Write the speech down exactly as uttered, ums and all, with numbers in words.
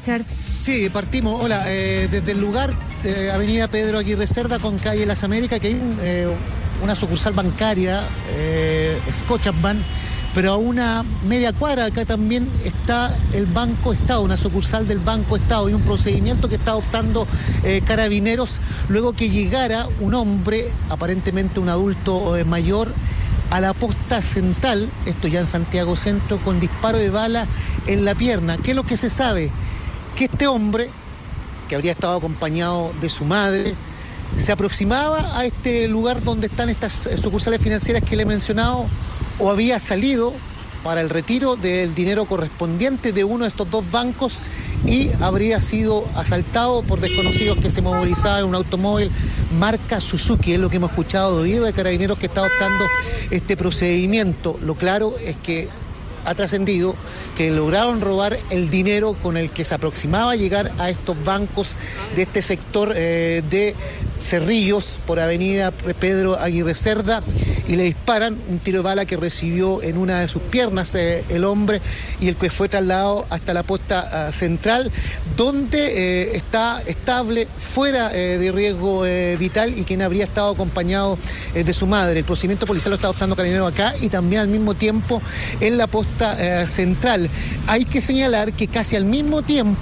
Richard? Sí, partimos. Hola, eh, desde el lugar, eh, Avenida Pedro Aguirre Cerda con calle Las Américas, que hay un, eh, una sucursal bancaria, eh, Scotiabank, pero a una media cuadra acá también está el Banco Estado, una sucursal del Banco Estado, y un procedimiento que está adoptando eh, Carabineros luego que llegara un hombre, aparentemente un adulto eh, mayor, a la posta central, esto ya en Santiago Centro, con disparo de bala en la pierna. ¿Qué es lo que se sabe? Que este hombre, que habría estado acompañado de su madre, se aproximaba a este lugar donde están estas sucursales financieras que le he mencionado, o había salido para el retiro del dinero correspondiente de uno de estos dos bancos y habría sido asaltado por desconocidos que se movilizaban en un automóvil marca Suzuki. Es lo que hemos escuchado de oído de Carabineros, que está adoptando este procedimiento. Lo claro es que ha trascendido que lograron robar el dinero con el que se aproximaba a llegar a estos bancos de este sector eh, de Cerrillos por Avenida Pedro Aguirre Cerda, y le disparan un tiro de bala que recibió en una de sus piernas eh, el hombre, y el que fue trasladado hasta la posta uh, central, donde eh, está estable, fuera eh, de riesgo eh, vital, y quien habría estado acompañado eh, de su madre. El procedimiento policial lo está adoptando Carabineros acá y también al mismo tiempo en la posta eh, central. Hay que señalar que casi al mismo tiempo